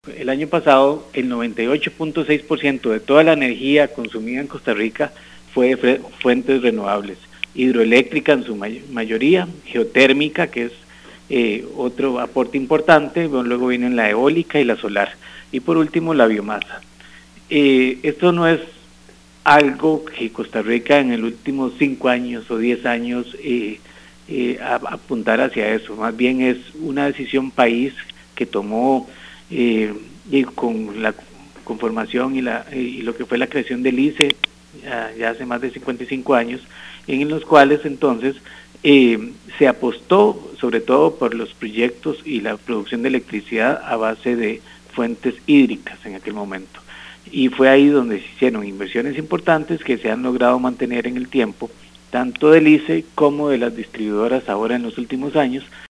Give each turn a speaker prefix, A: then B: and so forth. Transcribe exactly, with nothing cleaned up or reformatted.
A: El año pasado, el noventa y ocho punto seis por ciento de toda la energía consumida en Costa Rica fue de fuentes renovables, hidroeléctrica en su may mayoría, geotérmica, que es eh, otro aporte importante, bueno, luego vienen la eólica y la solar, y por último la biomasa. Eh, esto no es algo que Costa Rica en los últimos cinco años o diez años eh, eh, apuntar hacia eso, más bien es una decisión país que tomó eh, y con la conformación y, la, y lo que fue la creación del I C E ya, ya hace más de cincuenta y cinco años, en los cuales entonces eh, se apostó sobre todo por los proyectos y la producción de electricidad a base de fuentes hídricas en aquel momento. Y fue ahí donde se hicieron inversiones importantes que se han logrado mantener en el tiempo, tanto del I C E como de las distribuidoras ahora en los últimos años,